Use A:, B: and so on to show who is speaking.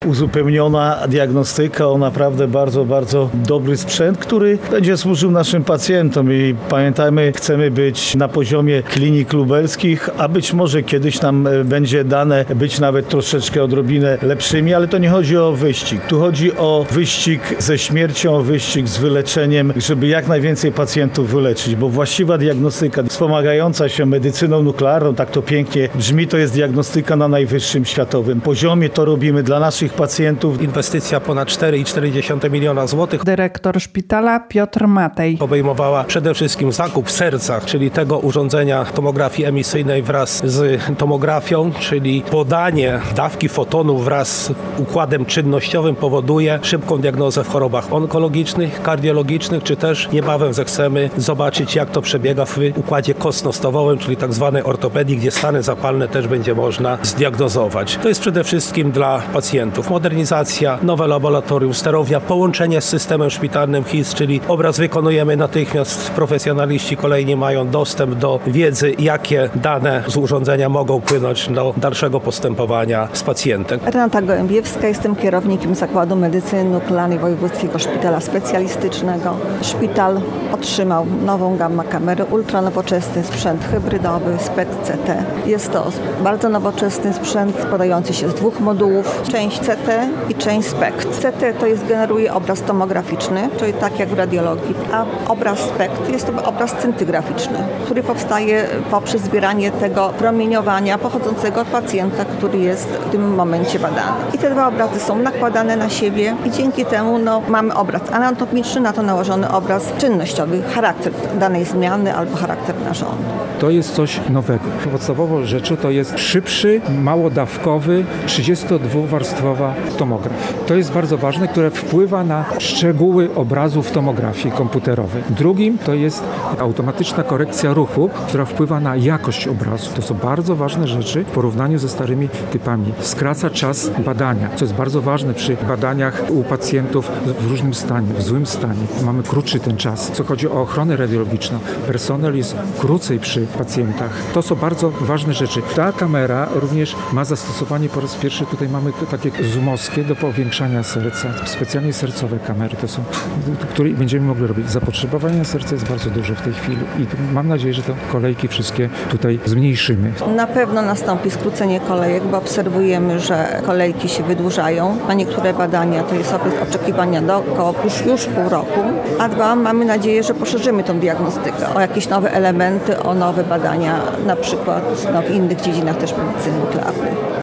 A: Uzupełniona diagnostyka o naprawdę bardzo, bardzo dobry sprzęt, który będzie służył naszym pacjentom i pamiętajmy, chcemy być na poziomie klinik lubelskich, a być może kiedyś nam będzie dane być nawet troszeczkę odrobinę lepszymi, ale to nie chodzi o wyścig. Tu chodzi o wyścig ze śmiercią, wyścig z wyleczeniem, żeby jak najwięcej pacjentów wyleczyć, bo właściwa diagnostyka wspomagająca się medycyną nuklearną, tak to pięknie brzmi, to jest diagnostyka na najwyższym światowym poziomie. To robimy dla naszych pacjentów.
B: Inwestycja ponad 4,4 miliona złotych.
C: Dyrektor szpitala Piotr Matej.
B: Obejmowała przede wszystkim zakup serca, czyli tego urządzenia tomografii emisyjnej wraz z tomografią, czyli podanie dawki fotonów wraz z układem czynnościowym powoduje szybką diagnozę w chorobach onkologicznych, kardiologicznych, czy też niebawem zechcemy zobaczyć, jak to przebiega w układzie kostno-stawowym, czyli tak zwanej ortopedii, gdzie stany zapalne też będzie można zdiagnozować. To jest przede wszystkim dla pacjentów. Modernizacja, nowe laboratorium, sterownia, połączenie z systemem szpitalnym HIS, czyli obraz wykonujemy natychmiast. Profesjonaliści kolejni mają dostęp do wiedzy, jakie dane z urządzenia mogą płynąć do dalszego postępowania z pacjentem.
D: Renata Gołębiewska, jestem kierownikiem Zakładu Medycyny Nuklearnej Wojewódzkiego Szpitala Specjalistycznego. Szpital otrzymał nową gamma kamerę, ultranowoczesny sprzęt hybrydowy SPECT CT. Jest to bardzo nowoczesny sprzęt składający się z dwóch modułów, część CT i część SPECT. CT to generuje obraz tomograficzny, czyli tak jak w radiologii, a obraz SPECT jest to obraz scintygraficzny, który powstaje poprzez zbieranie tego promieniowania pochodzącego od pacjenta, który jest w tym momencie badany. I te dwa obrazy są nakładane na siebie i dzięki temu mamy obraz anatomiczny, na to nałożony obraz czynnościowy, charakter danej zmiany albo charakter narządu.
E: To jest coś nowego. Podstawową rzeczą to jest szybszy, małodawkowy, 32-warstwowa tomograf. To jest bardzo ważne, które wpływa na szczegóły obrazu w tomografii komputerowej. Drugim to jest automatyczna korekcja ruchu, która wpływa na jakość obrazu. To są bardzo ważne rzeczy w porównaniu ze starymi typami. Skraca czas badania, co jest bardzo ważne przy badaniach u pacjentów w różnym stanie, w złym stanie. Mamy krótszy ten czas. Co chodzi o ochronę radiologiczną, personel jest krócej przy pacjentach. To są bardzo ważne rzeczy. Ta kamera również ma zastosowanie po raz pierwszy. Tutaj mamy takie zoomowskie do powiększania serca. Specjalnie sercowe kamery to są, które będziemy mogli robić. Zapotrzebowanie na serce jest bardzo duże w tej chwili i mam nadzieję, że te kolejki wszystkie tutaj zmniejszymy.
D: Na pewno nastąpi skrócenie kolejek, bo obserwujemy, że kolejki się wydłużają, a niektóre badania to jest okres oczekiwania do około już pół roku, a dwa, mamy nadzieję, że poszerzymy tą diagnostykę o jakieś nowe elementy, o nowe badania, na przykład w innych dziedzinach też medycyny nuklearnej.